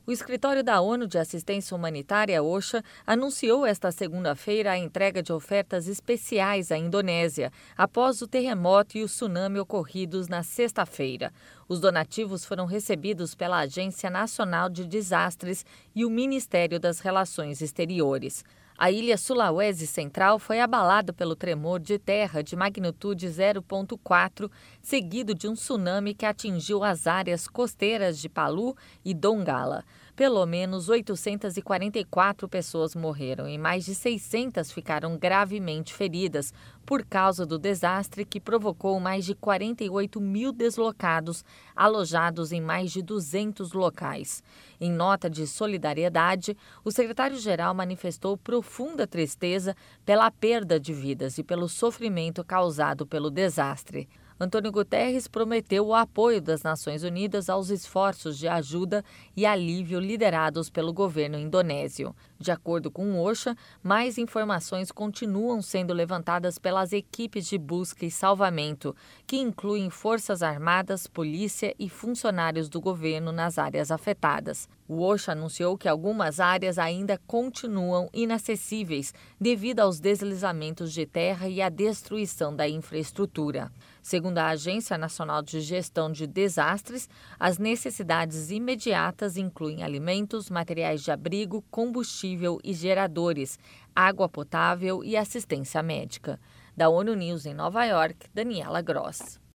O Escritório da ONU de Assistência Humanitária, OCHA, anunciou esta segunda-feira a entrega de ofertas especiais à Indonésia, após o terremoto e o tsunami ocorridos na sexta-feira. Os donativos foram recebidos pela Agência Nacional de Desastres e o Ministério das Relações Exteriores. A ilha Sulawesi Central foi abalada pelo tremor de terra de magnitude 0,4, seguido de um tsunami que atingiu as áreas costeiras de Palu e Donggala. Pelo menos 844 pessoas morreram e mais de 600 ficaram gravemente feridas por causa do desastre que provocou mais de 48 mil deslocados alojados em mais de 200 locais. Em nota de solidariedade, o secretário-geral manifestou profunda tristeza pela perda de vidas e pelo sofrimento causado pelo desastre. Antônio Guterres prometeu o apoio das Nações Unidas aos esforços de ajuda e alívio liderados pelo governo indonésio. De acordo com o OCHA, mais informações continuam sendo levantadas pelas equipes de busca e salvamento, que incluem Forças Armadas, polícia e funcionários do governo nas áreas afetadas. O OCHA anunciou que algumas áreas ainda continuam inacessíveis devido aos deslizamentos de terra e à destruição da infraestrutura. Segundo a Agência Nacional de Gestão de Desastres, as necessidades imediatas incluem alimentos, materiais de abrigo, combustível e geradores, água potável e assistência médica. Da ONU News em Nova York, Daniela Gross.